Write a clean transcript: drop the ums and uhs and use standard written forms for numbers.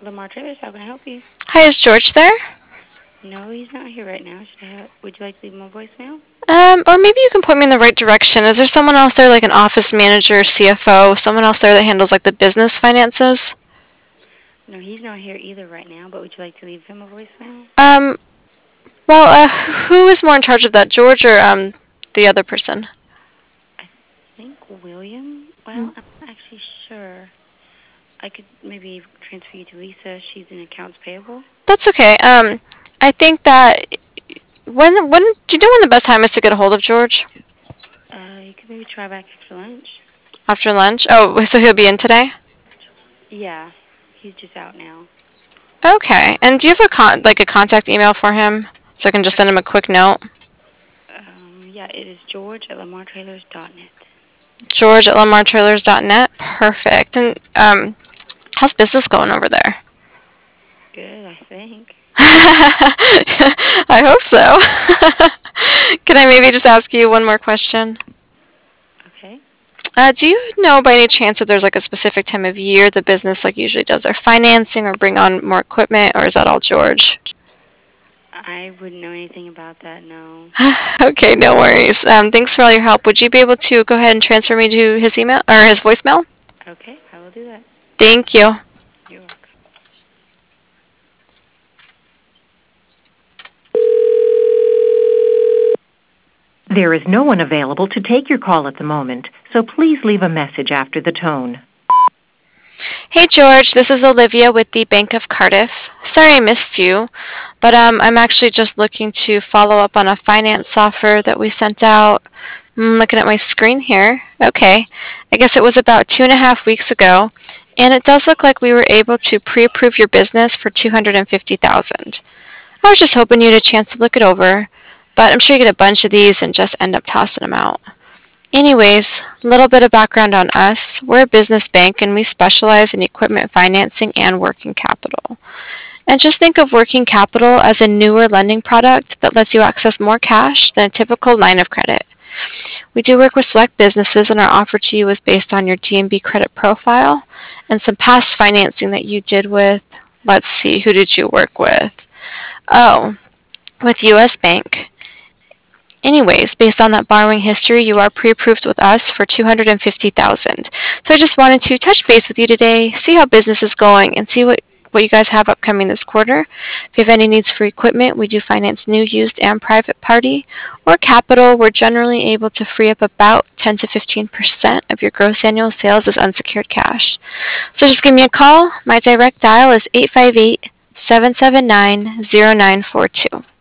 Lamar Trailers. How can I help you? Hi, is George there? No, he's not here right now. Would you like to leave him a voicemail? Or maybe you can point me in the right direction. Is there someone else there, like an office manager, CFO, someone else there that handles like the business finances? No, he's not here either right now, but would you like to leave him a voicemail? Um, who is more in charge of that, George or the other person? I think William. Well, I'm not actually sure. I could maybe transfer you to Lisa. She's in accounts payable. That's okay. I think that when do you know when the best time is to get a hold of George? You could maybe try back after lunch. After lunch? Oh, so he'll be in today? Yeah, he's just out now. Okay. And do you have a contact email for him so I can just send him a quick note? Yeah, it is George at lamartrailers.net. George at lamartrailers.net. Perfect. And how's business going over there? Good, I think. I hope so. Can I maybe just ask you one more question? Okay. Do you know by any chance if there's like a specific time of year the business like usually does their financing or bring on more equipment, or is that all George? I wouldn't know anything about that, no. Okay, no worries. Thanks for all your help. Would you be able to go ahead and transfer me to his email or his voicemail? Okay, I will do that. Thank you. You're welcome. There is no one available to take your call at the moment, so please leave a message after the tone. Hey George, this is Olivia with the Bank of Cardiff. Sorry I missed you, but I'm actually just looking to follow up on a finance offer that we sent out. I'm looking at my screen here. Okay, I guess it was about 2.5 weeks ago, and it does look like we were able to pre-approve your business for $250,000. I was just hoping you had a chance to look it over, but I'm sure you get a bunch of these and just end up tossing them out. Anyways, a little bit of background on us. We're a business bank and we specialize in equipment financing and working capital. And just think of working capital as a newer lending product that lets you access more cash than a typical line of credit. We do work with select businesses, and our offer to you is based on your DNB credit profile and some past financing that you did with, let's see, who did you work with? Oh, with US Bank. Anyways, based on that borrowing history, you are pre-approved with us for $250,000. So I just wanted to touch base with you today, see how business is going, and see what you guys have upcoming this quarter. If you have any needs for equipment, we do finance new, used, and private party or capital. We're generally able to free up about 10 to 15% of your gross annual sales as unsecured cash. So just give me a call. My direct dial is 858-779-0942.